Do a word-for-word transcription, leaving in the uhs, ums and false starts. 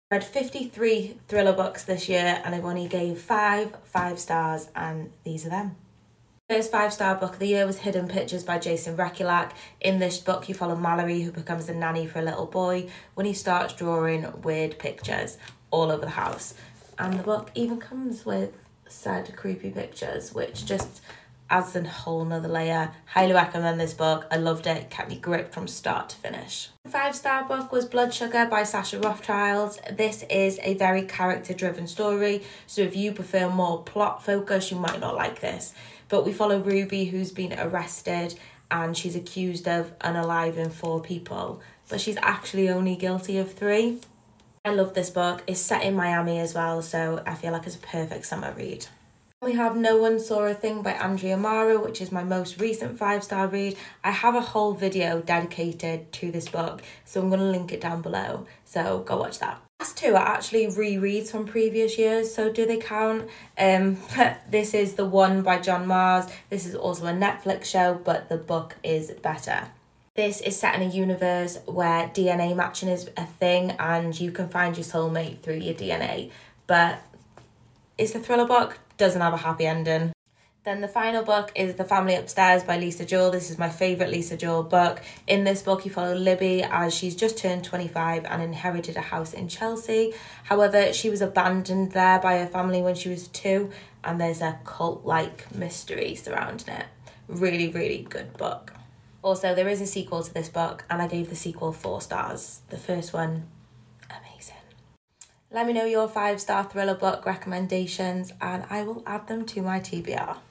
I read fifty-three thriller books this year and I've only gave five five stars, and these are them. First five-star book of the year was Hidden Pictures by Jason Rekulak. In this book, you follow Mallory, who becomes a nanny for a little boy when he starts drawing weird pictures all over the house. And the book even comes with sad, creepy pictures, which just adds a whole nother layer. Highly recommend this book. I loved it. It kept me gripped from start to finish. The five-star book was Blood Sugar by Sasha Rothchild. This is a very character-driven story, so if you prefer more plot focus, you might not like this. But we follow Ruby, who's been arrested and she's accused of unaliving four people, but she's actually only guilty of three. I love this book. It's set in Miami as well, so I feel like it's a perfect summer read. We have No One Saw a Thing by Andrea Mara, which is my most recent five-star read. I have a whole video dedicated to this book, so I'm going to link it down below, so go watch that. Last two are actually rereads from previous years, so do they count? Um, this is The One by John Mars. This is also a Netflix show, but the book is better. This is set in a universe where D N A matching is a thing and you can find your soulmate through your D N A, but it's a thriller book, doesn't have a happy ending. Then the final book is The Family Upstairs by Lisa Joel. This is my favourite Lisa Joel book. In this book, you follow Libby as she's just turned twenty-five and inherited a house in Chelsea. However, she was abandoned there by her family when she was two, and there's a cult-like mystery surrounding it. Really, really good book. Also, there is a sequel to this book, and I gave the sequel four stars. The first one, amazing. Let me know your five-star thriller book recommendations and I will add them to my T B R.